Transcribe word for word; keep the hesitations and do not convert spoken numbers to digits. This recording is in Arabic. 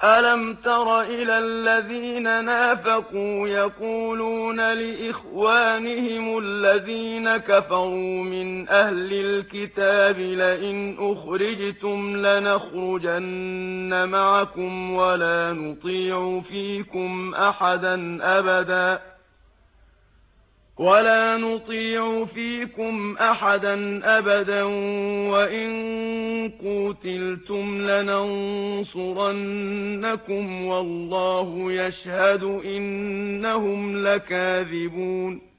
أَلَمْ تَرَ إِلَى الَّذِينَ نَافَقُوا يَقُولُونَ لِإِخْوَانِهِمُ الَّذِينَ كَفَرُوا مِنْ أَهْلِ الْكِتَابِ لَئِنْ أُخْرِجْتُمْ لَنَخْرُجَنَّ مَعَكُمْ وَلَا نُطِيعُ فِيكُمْ أَحَدًا أَبَدًا وَلَا نُطِيعُ فِيكُمْ أَحَدًا أَبَدًا وَإِن قُوتِلْتُمْ لَنَنصُرَنَّكُمْ وَاللَّهُ يَشْهَدُ إِنَّهُمْ لَكَاذِبُونَ